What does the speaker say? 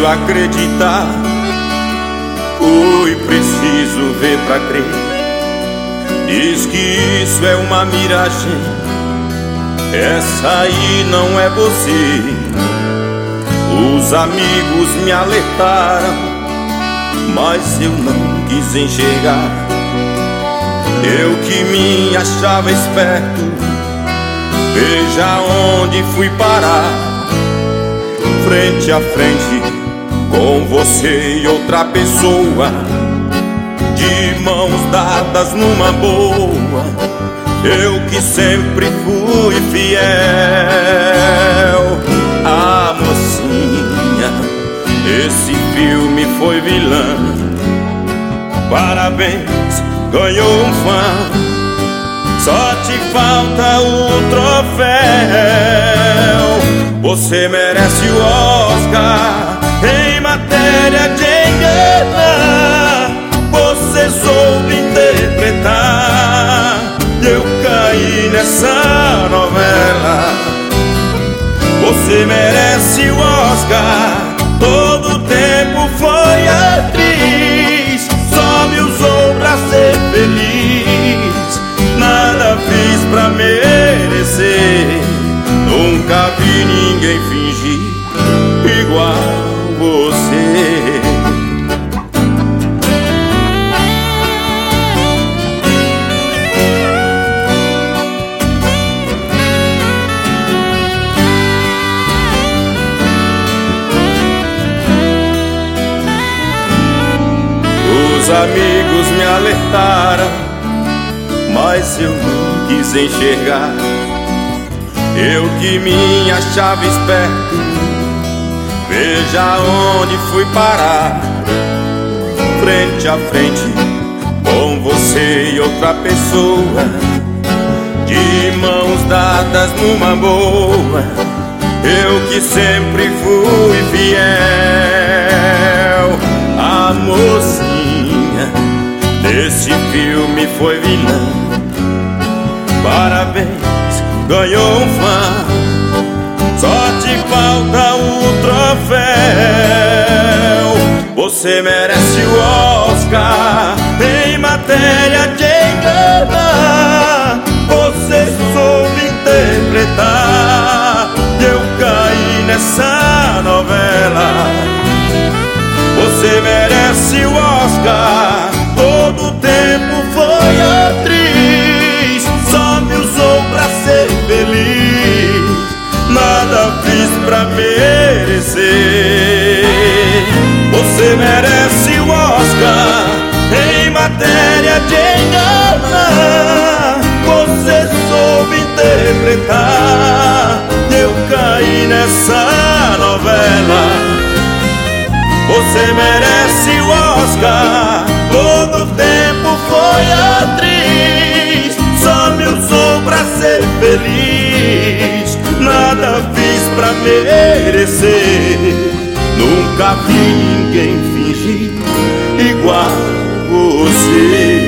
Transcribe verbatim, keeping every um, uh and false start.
difícil acreditar, foi preciso ver pra crer. Diz que isso é uma miragem, essa aí não é você. Os amigos me alertaram, mas eu não quis enxergar. Eu que me achava esperto, veja onde fui parar. Frente a frente com você e outra pessoa, de mãos dadas numa boa. Eu que sempre fui fiel. Ah, mocinha, esse filme foi vilã. Parabéns, ganhou um fã. Só te falta o troféu. Você merece o Oscar em matéria de enganar. Você soube interpretar e eu caí nessa novela. Você merece o Oscar. Todo tempo foi atriz, só me usou pra ser feliz. Nada fiz pra merecer, nunca vi ninguém fingir igual você. Os amigos me alertaram, mas eu não quis enxergar. Eu que me achava esperto, veja onde fui parar. Frente a frente com você e outra pessoa, de mãos dadas numa boa. Eu que sempre fui fiel. A mocinha desse filme foi vilã. Parabéns, ganhou um fã. Só te falta o troféu. Você merece o Oscar em matéria de enganar. Você soube interpretar e eu caí nessa novela. Você merece o Oscar. Todo tempo foi atriz, só me usou pra ser feliz. Nada fiz pra merecer. Você merece o Oscar em matéria de enganar. Você soube interpretar e eu caí nessa novela. Você merece o Oscar. Todo tempo foi atriz, só me usou pra ser feliz. Nada fiz pra merecer, nunca vi ninguém fingir igual você.